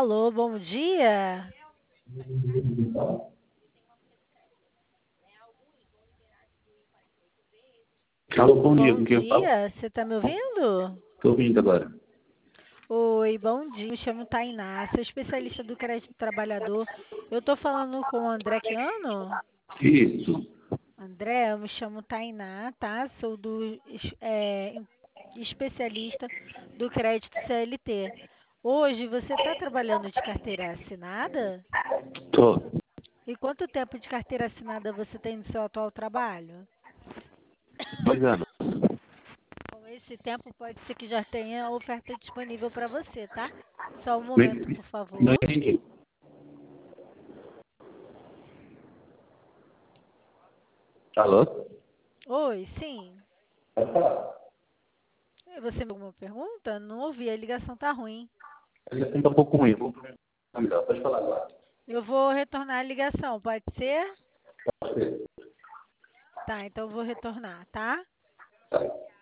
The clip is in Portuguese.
Alô, bom dia. Alô, bom dia, Bom com quem eu falo? dia, você tá me ouvindo? Estou ouvindo agora. Oi, bom dia. Me chamo Tainá, sou especialista do crédito trabalhador. Eu tô falando com o André Quiano? Isso. André, eu me chamo Tainá, tá? Sou especialista do crédito CLT. Hoje você está trabalhando de carteira assinada? Estou. E quanto tempo de carteira assinada você tem no seu atual trabalho? 2 anos. Com esse tempo pode ser que já tenha oferta disponível para você, tá? Só um Não momento, entendi. por Não favor. entendi. Alô? Oi, sim. Pode falar. Você tem alguma pergunta? Não ouvi, a ligação tá ruim. A ligação está um pouco ruim. Vou procurar melhor. Pode falar agora. Eu vou retornar a ligação, pode ser? Pode ser. Tá, então eu vou retornar, tá? Tá.